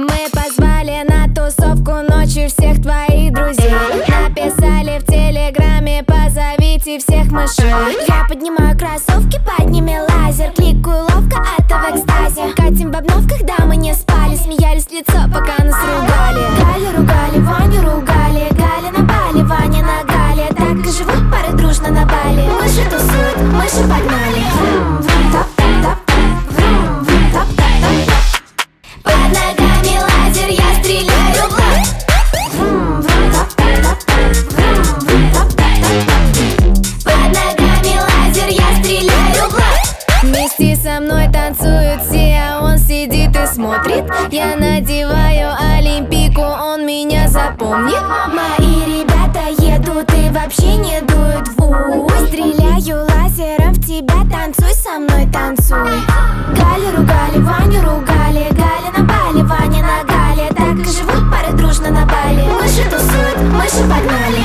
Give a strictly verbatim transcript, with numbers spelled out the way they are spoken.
Мы позвали на тусовку ночью всех твоих друзей. Написали в телеграме: позовите всех мышей. Я поднимаю кроссовки, под ними лазер. Кликаю ловко, а то в экстазе. Катим в обновках, да мы не спали. Смеялись в лицо, пока нас ругали. Галю ругали, Ваню ругали. Галя на Бали, Ваня на Гале. Так и живут пары дружно на Бали. Мыши тусуют, мыши погнали. Под ногами лазер, я стреляю в лоб. Под ногами лазер, я стреляю в лоб. Вместе со мной танцуют все, а он сидит и смотрит. Я надеваю олимпийку, он меня запомнит. Мои ребята едут и вообще не дуют в ус. Стреляю лазером в тебя, танцуй со мной, танцуй. Галю ругали, Ваню ругали. Галя на Бали, Ваня на Гале. Так и живут пары дружно на Бали. Мыши тусуют, мыши погнали.